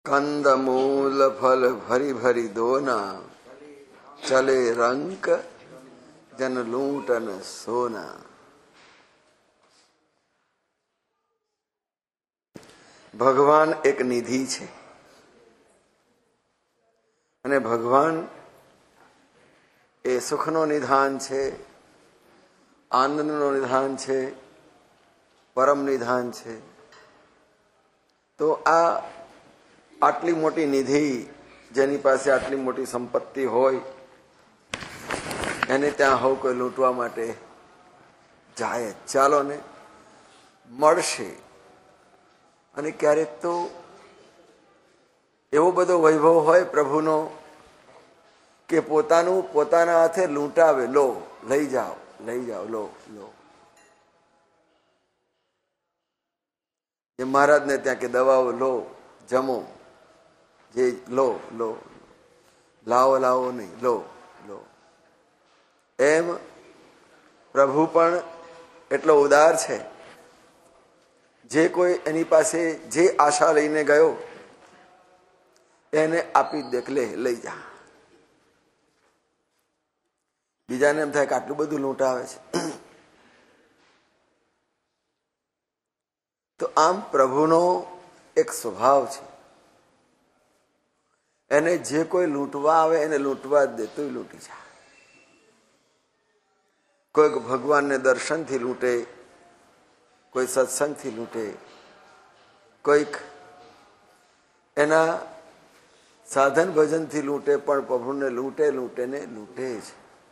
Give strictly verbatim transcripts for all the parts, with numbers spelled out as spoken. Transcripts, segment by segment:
કંદ મૂલ ફલ ભરી ભરી દોના, ચલે રંક જન લૂંટન સોના. ભગવાન એક નિધિ છે અને ભગવાન એ સુખનો નિધાન છે, આનંદનો નિધાન છે, પરમ નિધાન છે. તો આ આટલી મોટી નિધિ, જેની પાસે આટલી મોટી સંપત્તિ હોય, એને ત્યાં હવ કોઈ લૂંટવા માટે જાય. ચાલો ને, મળશે. અને ક્યારેક તો એવો બધો વૈભવ હોય પ્રભુનો કે પોતાનું પોતાના હાથે લૂંટાવે. લો, લઈ જાઓ, લઈ જાઓ, લો લો. એ મહારાજને ત્યાં કે દવાઓ લો, જમો, જે લો લો, લાવો લાવો નહીં, લો લો. એમ પ્રભુ પણ એટલો ઉદાર છે. જે કોઈ એની પાસે જે આશા લઈને ગયો એને આપી દે, લે લઈ જા. બીજાને એમ થાય કે આટલું બધું લૂંટાવે છે. તો આમ પ્રભુનો એક સ્વભાવ છે, એને જે કોઈ લૂંટવા આવે એને લૂંટવા જ દે, તોય લૂંટી જાય. કોઈક ભગવાનને દર્શનથી લૂંટે, કોઈ સત્સંગથી લૂંટે, કોઈક એના સાધન ભજનથી લૂંટે, પણ પ્રભુને લૂંટે લૂંટે ને લૂંટે જ.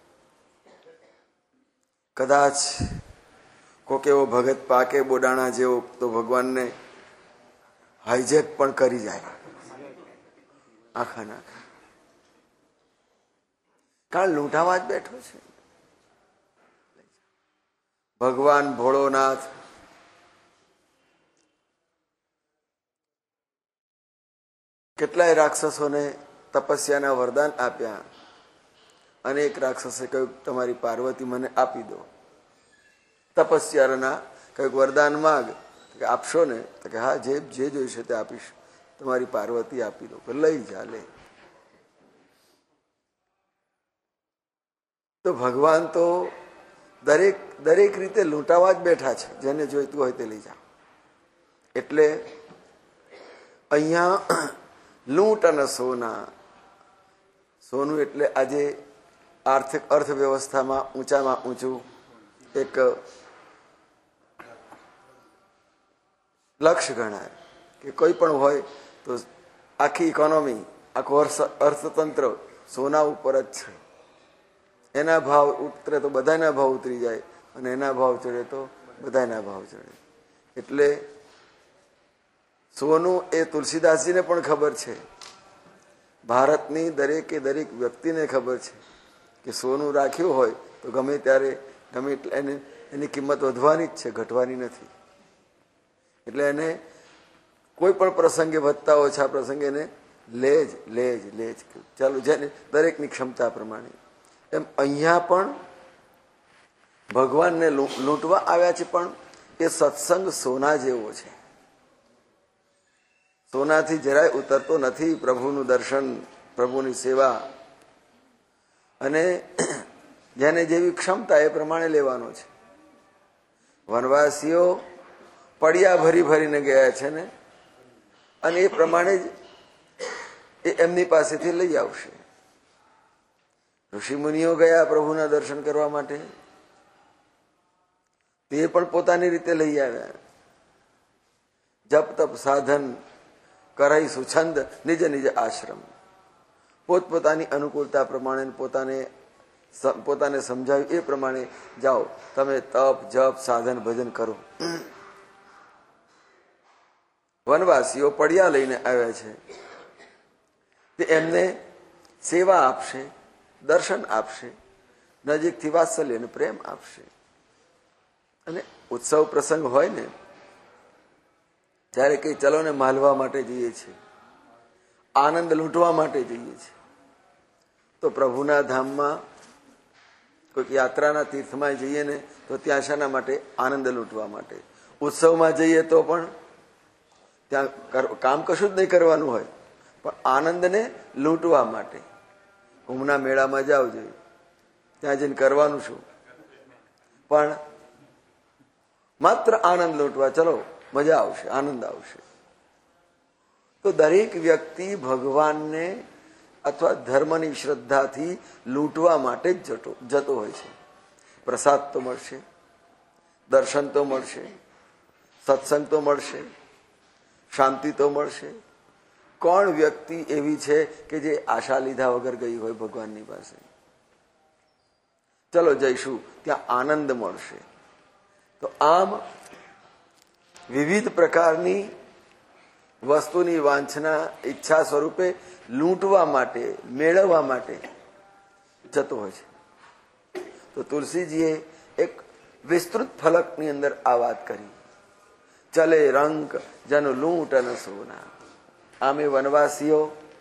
કદાચ કોક એવો ભગત પાકે બોડાણા જેવો તો ભગવાનને હાઈજેક પણ કરી જાય આખા નાખા. કારણ લૂંટાવા જ બેઠો છે. ભગવાન ભોળોનાથ કેટલાય રાક્ષસોને તપસ્યાના વરદાન આપ્યા. અને એક રાક્ષસે કહ્યું, તમારી પાર્વતી મને આપી દો. તપસ્યાના કઈક વરદાન માગ, આપશો ને? તો કે હા, જે જે જોઈશે તે આપીશ, તમારી પાર્વતી આપી દો. લઈ જા, લે. તો ભગવાન તો દરેક દરેક રીતે લૂંટાવા જ બેઠા છે. જેને જોઈતું હોય તે લઈ જા. એટલે અહીંયા લૂંટ અને સોના. સોનું એટલે આજે આર્થિક અર્થવ્યવસ્થામાં ઊંચામાં ઊંચું એક લક્ષ્ય ગણાય કે કોઈ પણ હોય તો આખી ઇકોનોમી, આખું અર્થતંત્ર સોના ઉપર જ છે. એના ભાવ ઉતરે તો બધાના ભાવ ઉતરી જાય, અને એના ભાવ ચડે તો બધાના ભાવ ચડે. એટલે સોનું એ તુલસીદાસજીને પણ ખબર છે, ભારતની દરેકે દરેક વ્યક્તિને ખબર છે કે સોનું રાખ્યું હોય તો ગમે ત્યારે ગમે એને એની કિંમત વધવાની જ છે, ઘટવાની નથી. એટલે એને કોઈ પણ પ્રસંગે વધતા ઓછા પ્રસંગે એને લે જ લે જ લે જ ચાલુ, જેને દરેકની ક્ષમતા પ્રમાણે. એમ અહીંયા પણ ભગવાનને લૂંટવા આવ્યા છે, પણ એ સત્સંગ સોના જેવો છે. સોનાથી જરાય ઉતરતો નથી. પ્રભુનું દર્શન, પ્રભુની સેવા, અને જેને જેવી ક્ષમતા એ પ્રમાણે લેવાનો છે. વનવાસીઓ પડ્યા ભરી ભરીને ગયા છે ને, અને એ પ્રમાણે જ એ એમની પાસેથી લઈ આવશે. ઋષિ મુનિઓ ગયા પ્રભુના દર્શન કરવા માટે, તે પણ પોતાની રીતે લઈ આવ્યા. જપ તપ સાધન કરાઈ સુછંદ નિજ નિજ આશ્રમ. પોતપોતાની અનુકૂળતા પ્રમાણે પોતાને પોતાને સમજાવ્યું એ પ્રમાણે જાઓ, તમે તપ જપ સાધન ભજન કરો. વનવાસીઓ પડ્યા લઈને આવ્યા છે, તે એમને સેવા આપશે, દર્શન આપશે, નજીકથી વાત્સલ્ય અને પ્રેમ આપશે. અને ઉત્સવ પ્રસંગ હોય ને ત્યારે કઈ ચલો ને માલવા માટે જઈએ છીએ, આનંદ લૂંટવા માટે જઈએ છીએ, તો પ્રભુના ધામમાં કોઈક યાત્રાના તીર્થમાં જઈએ ને તો ત્યાં શાના માટે? આનંદ લૂંટવા માટે. ઉત્સવમાં જઈએ તો પણ ત્યાં કામ કશું જ નહીં કરવાનું હોય, પણ આનંદને લૂંટવા માટે. ઉમના મેળામાં જાવ જોઈએ, ત્યાં જઈને કરવાનું શું? પણ માત્ર આનંદ લૂંટવા, ચલો મજા આવશે, આનંદ આવશે. તો દરેક વ્યક્તિ ભગવાનને અથવા ધર્મની શ્રદ્ધાથી લૂંટવા માટે જ જતો જતો હોય છે. પ્રસાદ તો મળશે, દર્શન તો મળશે, સત્સંગ તો મળશે, શાંતિ તો મળશે. કોણ વ્યક્તિ એવી છે કે જે આશા લીધા વગર ગઈ હોય ભગવાનની પાસે? ચલો જઈશું, ત્યાં આનંદ મળશે. તો આમ વિવિધ પ્રકારની વસ્તુની વાંછના ઈચ્છા સ્વરૂપે લૂંટવા માટે, મેળવવા માટે જતો હોય છે. તો તુલસીજીએ એક વિસ્તૃત ફલકની અંદર આ વાત કરી. ચલે રંક જન લૂંટ ન સોના. આમે વનવાસીઓ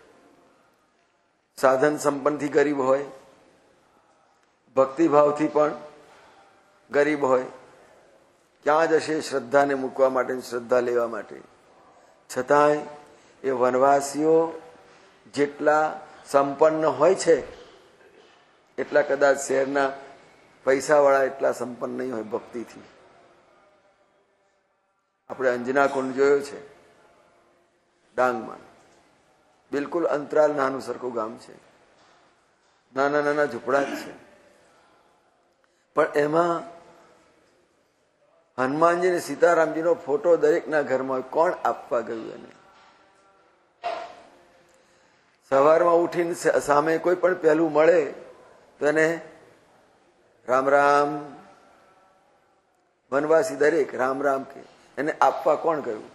સાધન સંપન્નથી ગરીબ હોય, ભક્તિભાવથી પણ ગરીબ હોય, ક્યાં જશે શ્રદ્ધાને મૂકવા માટે, શ્રદ્ધા લેવા માટે? છતાંય એ વનવાસીઓ જેટલા સંપન્ન હોય છે એટલા કદાચ શહેરના પૈસાવાળા એટલા સંપન્ન નહીં હોય ભક્તિથી. આપણે અંજના કુંડ જોયો છે ડાંગમાં, બિલકુલ અંતરાલ નાનું સરખું ગામ છે, નાના નાના ઝૂંપડા જ છે, પણ એમાં હનુમાનજી ને સીતારામજીનો ફોટો દરેકના ઘરમાં હોય. કોણ આપવા ગયું એને? સવારમાં ઉઠીને સામે કોઈ પણ પહેલું મળે તો એને રામ રામ, વનવાસી દરેક રામ રામ કે. એને આપવા કોણ ગયું?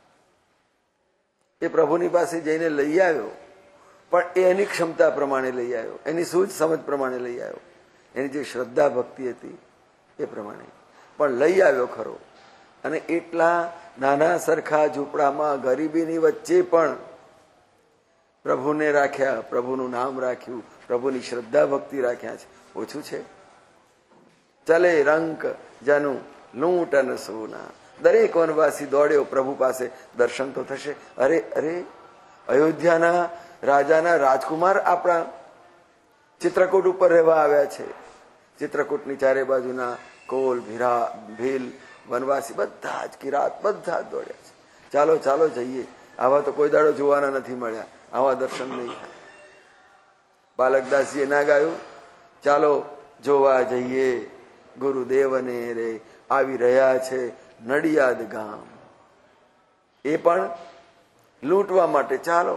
એ પ્રભુની પાસે જઈને લઈ આવ્યો, પણ એ એની ક્ષમતા પ્રમાણે લઈ આવ્યો, એની સૂઝ સમજ પ્રમાણે લઈ આવ્યો, એની જે શ્રદ્ધા ભક્તિ હતી એ પ્રમાણે પણ લઈ આવ્યો ખરો. અને એટલા નાના સરખા ઝૂંપડામાં ગરીબીની વચ્ચે પણ પ્રભુને રાખ્યા, પ્રભુનું નામ રાખ્યું, પ્રભુની શ્રદ્ધા ભક્તિ રાખ્યા છે. ઓછું છે? ચલે રંક જનું લૂંટ ન સોના. દરેક વનવાસી દોડ્યો પ્રભુ પાસે, દર્શન તો થશે. અરે અરે અયોધ્યાના રાજાના રાજકુમાર આપણા ચિત્રકૂટ ઉપર રહેવા આવ્યા છે. ચિત્રકૂટની ચારે બાજુના કોલ, ભીરા, ભીલ, વનવાસી બધા જ, કિરાત બધા જ દોડ્યા છે. ચાલો ચાલો જઈએ. આવા તો કોઈ દાડો જોવાના નથી મળ્યા, આવા દર્શન નહીં. બાલકદાસજીએ ના ગાયું, ચાલો જોવા જઈએ ગુરુદેવને રે આવી રહ્યા છે નડિયાદ ગામ. એ પણ લૂંટવા માટે. ચાલો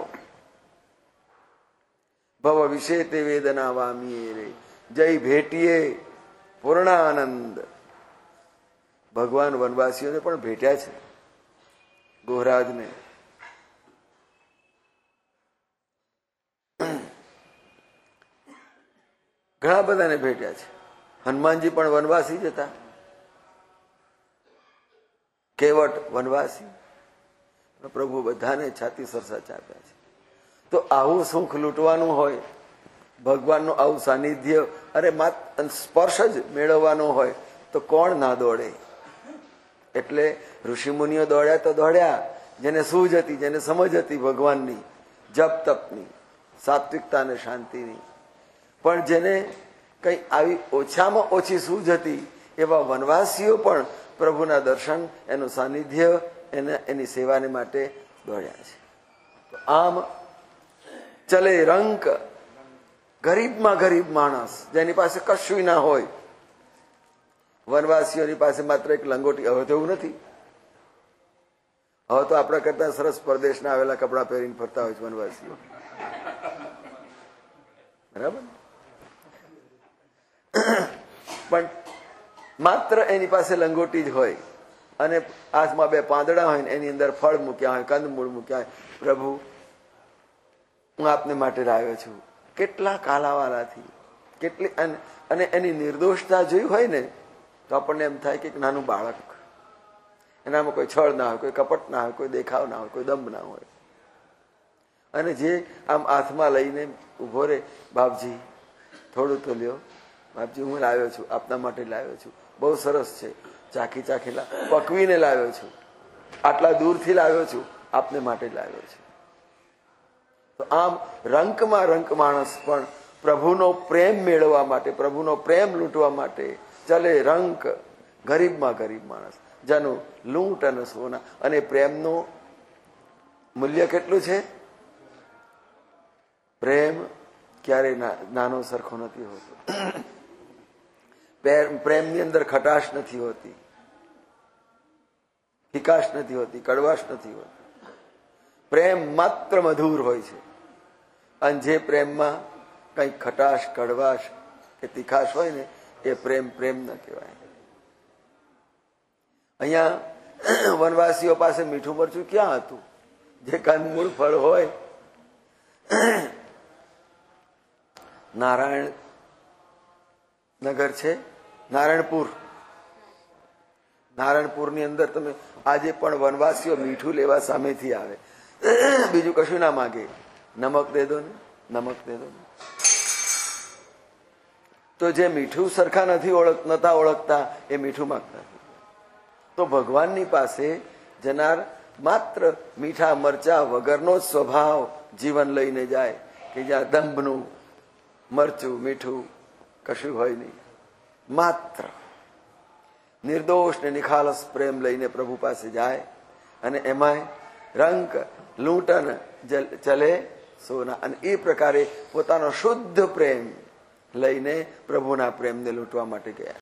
ભવ વિશે તે વેદના વામીએ રે જય ભેટીએ પૂર્ણાનંદ. ભગવાન વનવાસીઓને પણ ભેટ્યા છે, ગોહરાજને. ઘણા બધાને ભેટ્યા છે. હનુમાનજી પણ વનવાસી જ હતા, કેવટ વનવાસી. પ્રભુ બધાને છાતી સરસાચ આપ્યા છે. તો આવું સુખ લૂંટવાનું હોય, ભગવાનનું આવું સાનિધ્ય, અરે માત્ર સ્પર્શ જ મેળવવાનો હોય તો કોણ ના દોડે? એટલે ઋષિમુનિઓ દોડ્યા તો દોડ્યા, જેને સૂઝ હતી, જેને સમજ હતી ભગવાનની, જપ તપની, સાત્વિકતા અને શાંતિની. પણ જેને કંઈ આવી ઓછામાં ઓછી સૂઝ હતી એવા વનવાસીઓ પણ પ્રભુના દર્શન, એનું સાનિધ્ય, એને એની સેવાને માટે દોડ્યા છે. તો આમ ચલે રંક, ગરીબમાં ગરીબ માણસ જેની પાસે કશું ના હોય. વનવાસીઓની પાસે માત્ર એક લંગોટી. હવે તો એવું નથી, હવે તો આપણા કરતા સરસ પરદેશના આવેલા કપડા પહેરીને ફરતા હોય છે વનવાસીઓ, બરાબર. પણ માત્ર એની પાસે લંગોટી જ હોય અને હાથમાં બે પાંદડા હોય ને એની અંદર ફળ મૂક્યા હોય, કંદમૂળ મૂક્યા હોય. પ્રભુ હું આપને માટે લાવ્યો છું. કેટલા કાલાવાલાથી, કેટલી, અને એની નિર્દોષતા જોઈ હોય ને તો આપણને એમ થાય કે એક નાનું બાળક, એનામાં કોઈ છળ ના હોય, કોઈ કપટ ના હોય, કોઈ દેખાવ ના હોય, કોઈ દંભ ના હોય. અને જે આમ હાથમાં લઈને ઉભો રે, બાપજી થોડું તો લ્યો, બાપજી હું લાવ્યો છું, આપના માટે લાવ્યો છું, બહુ સરસ છે, ચાખી ચાખી પકવીને લાવ્યો છું, આટલા દૂરથી લાવ્યો છું, આપને માટે લાવ્યો છું. તો આમ રંકમાં રંક માણસ પણ પ્રભુનો પ્રેમ મેળવવા માટે, પ્રભુનો પ્રેમ લૂંટવા માટે ચલે રંક. ગરીબમાં ગરીબ માણસ જેનું લૂંટ અને સોના. અને પ્રેમનું મૂલ્ય કેટલું છે? પ્રેમ ક્યારેય નાનો સરખો નથી હોતો. પ્રેમની અંદર ખટાશ નથી હોતી, ફિકાશ નથી હોતી, કડવાશ નથી હોતી. પ્રેમ માત્ર મધુર હોય છે. અને જે પ્રેમમાં કંઈક ખટાશ, કડવાશ કે તીખાશ હોય ને એ પ્રેમ પ્રેમ ન કહેવાય. અહીંયા વનવાસીઓ પાસે મીઠું મરચું ક્યાં હતું? જે કંદમૂળ ફળ હોય. નારાયણ નગર છે, નારાયણપુર. નારાયણપુરની અંદર તમે આજે પણ વનવાસીઓ મીઠું લેવા સામેથી આવે, બીજું કશું ના માગે. નમક દે દો ને, નમક દે દો ને. તો જે મીઠું સરખા નથી ઓળખ નતા ઓળખતા એ મીઠું માંગતા. તો ભગવાનની પાસે જનાર માત્ર મીઠા મરચા વગરનો જ સ્વભાવ જીવન લઈને જાય કે જ્યાં દંભનું મરચું મીઠું કશું હોય નહીં. માત્ર નિર્દોષ ને નિખાલસ પ્રેમ લઈને પ્રભુ પાસે જાય. અને એમાંય રંક લૂંટન ચલે સોના. અને એ પ્રકારે પોતાનો શુદ્ધ પ્રેમ લઈને પ્રભુના પ્રેમને લૂંટવા માટે ગયા.